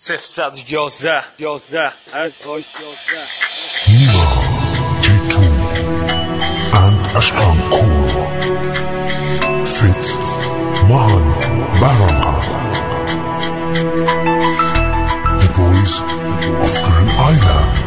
011 Nima, G2 and Ashkan Kool Fit Mahan Baramha, the boys of Green Island.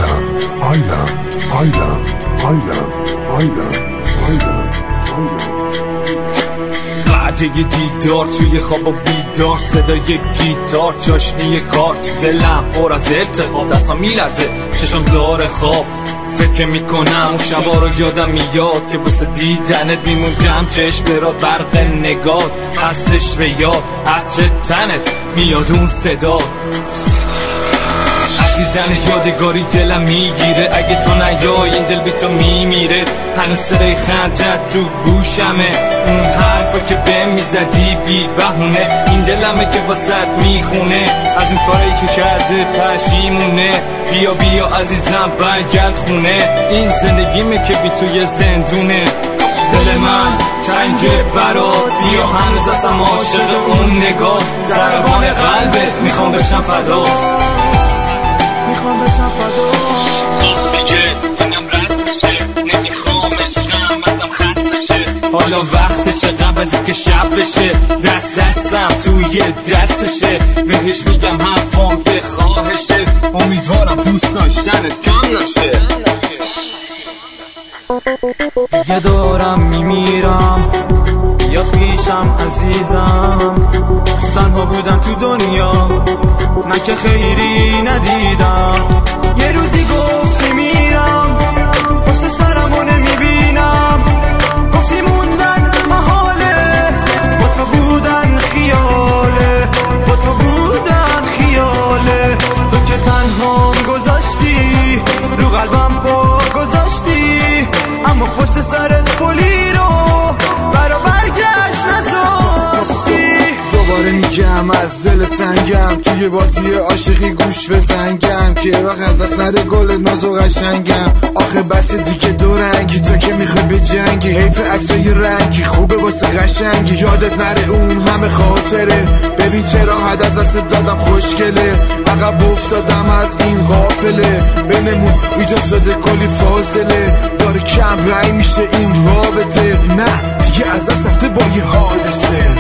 قعده دیدار توی خواب و بیدار، صدای گیتار، چاشنی کار تو دلم پر از التهاب، دستم میلرزه چشم داره خواب، فکر میکنم اون شبا رو یادم میاد که واسه دیدنت میموندم، چشم برات برق نگات هستش به یاد، عطر تنت میاد اون صدا، دیدن یادگاری دلم میگیره، اگه تو نیای این دل بی تو میمیره، هنوز صدای خندت تو گوشمه، اون حرفا که بهم میزدی بی بهونه، این دلمه که واسط میخونه، از اون کاری که کرده پشیمونه، بیا عزیزم برگرد خونه، این زندگیمه که بی توی زندونه، دل من تنگه برات، بیا هنوز هستم عاشق اون نگاه، ضربان قلبت میخوام بشم فدات، میخوام بشم فدا، دیگه اینم رسمشه، نمیخوام عشقم ازم خستشه، حالا وقتشه قبل از اینکه شب بشه، دستم توی دستشه، بهش میگم حرفام که خواهشه، امیدوارم دوست داشتنت کم نشه، دیگه دارم میمیرم یا پیشم عزیزم، تنها بودن تو دنیا من که خیری ندیدم، یه روزی گفتی میرم پشت سرمو نمیبینم، گفتی موندن محاله، با تو بودن خیاله، با تو بودن خیاله، تو که تنها گذاشتی رو قلبم پا گذاشتی، اما پشت سرت پلی رو برا برگشت نذاشتی، دوباره میگم از دل تنگم، توی بازی عاشقی گوش بزنگم، که وقت از دست نره گل ناز و قشنگم، آخه بس دیگه دو رنگی، تو که میخوای به جنگی، حیف عکسای رنگی خوبه واسه قشنگی، یادت نره اون همه خاطره، ببین چرا حد از دست دادم خوشگله، عقب افتادم از این قافله، بینمون ایجاد شده کلی فاصله، داره کم رنگ میشه این رابطه، نه دیگه از دست رفته با یه حادثه،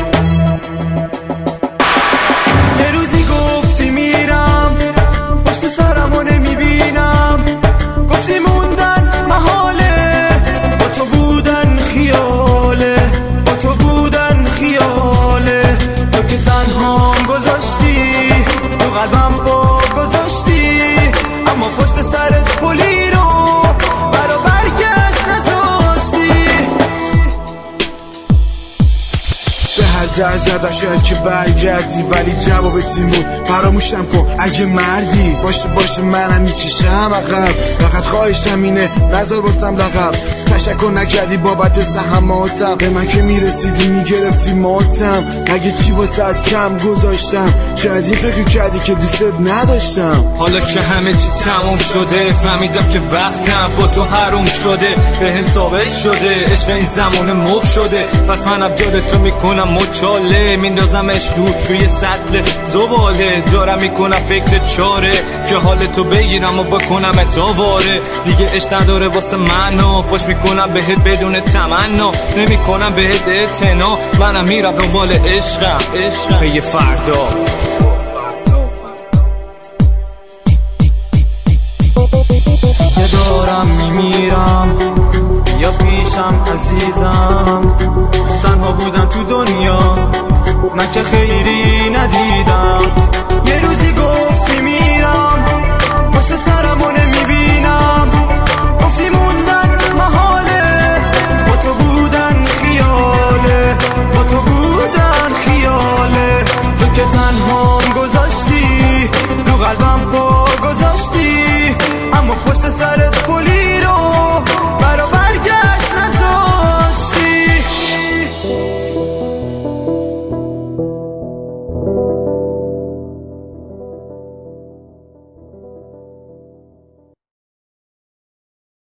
یه روزی گفتی میرم پشت سرمو نمیبینم، گفتی موندن محاله، با تو بودن خیاله، با تو بودن خیاله، تو که تنها گذاشتی تو قلبم پا گذاشتی، اما پشت سرت پلی رو برا برگشت نذاشتی، به هر در زدم شاید که برگردی، ولی جواب تیمون فراموشم کن اگه مردی، باشه منم میکشم عقب، فقط خواهشم اینه نذار واسم لقب، تشکر نکردی بابت زحماتم، به من که میرسیدی میگرفتی ماتم، اگه چی واسط کم گذاشتم، شاید این فکر کردی که دوست نداشتم، حالا که همه چی تموم شده، فهمیدم که وقتم با تو حروم شده، بهم ثابت شده عشق این زمان مف شده، پس منم یادتو میکنم مچاله، میندازمش دور توی سطل زباله، دارم میکنم فکر چاره که حال تو بگیرم و بکنم اتاواره، دیگه عشق نداره واسه منو، پشت میکنم بهت بدون تمنا، نمیکنم بهت اعتنا، منم میرم دنبال عشقم به یه فردا، یه دارم میمیرم یا پیشم عزیزم، تنها بودن تو دنیا من که خیری